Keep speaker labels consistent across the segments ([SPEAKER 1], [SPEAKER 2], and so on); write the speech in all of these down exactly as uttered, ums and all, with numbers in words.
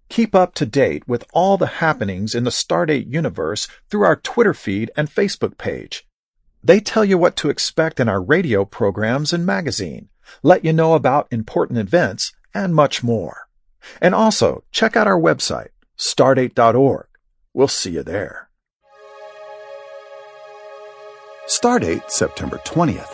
[SPEAKER 1] Keep up to date with all the happenings in the Stardate universe through our Twitter feed and Facebook page. They tell you what to expect in our radio programs and magazine, let you know about important events, and much more. And also, check out our website, stardate dot org. We'll see you there.
[SPEAKER 2] Stardate, September twentieth.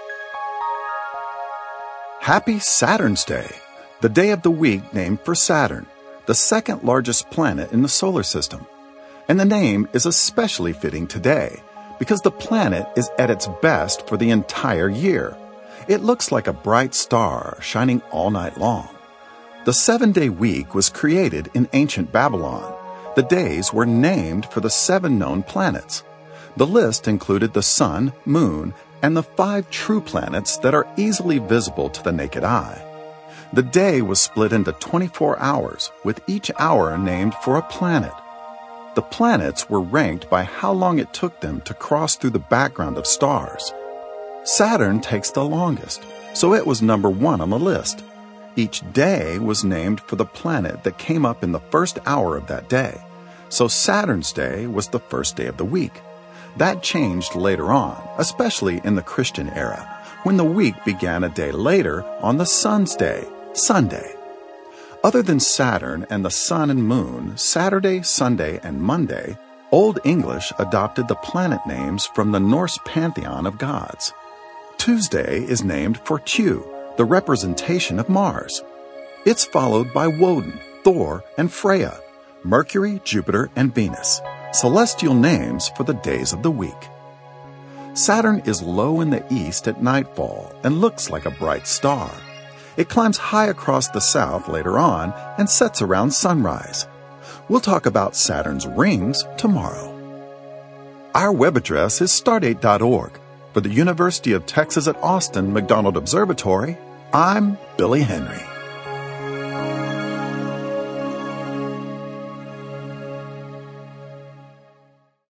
[SPEAKER 2] Happy Saturn's Day, the day of the week named for Saturn, the second largest planet in the solar system. And the name is especially fitting today because the planet is at its best for the entire year. It looks like a bright star shining all night long. The seven-day week was created in ancient Babylon. The days were named for the seven known planets. The list included the sun, moon, and the five true planets that are easily visible to the naked eye. The day was split into twenty-four hours, with each hour named for a planet. The planets were ranked by how long it took them to cross through the background of stars. Saturn takes the longest, so it was number one on the list. Each day was named for the planet that came up in the first hour of that day, so Saturn's Day was the first day of the week. That changed later on, especially in the Christian era, when the week began a day later on the Sun's Day, Sunday. Other than Saturn and the Sun and Moon, Saturday, Sunday, and Monday, Old English adopted the planet names from the Norse pantheon of gods. Tuesday is named for Tu, the representation of Mars. It's followed by Woden, Thor, and Freya, Mercury, Jupiter, and Venus, celestial names for the days of the week. Saturn is low in the east at nightfall and looks like a bright star. It climbs high across the south later on and sets around sunrise. We'll talk about Saturn's rings tomorrow. Our web address is stardate dot org. For the University of Texas at Austin McDonald Observatory, I'm Billy Henry.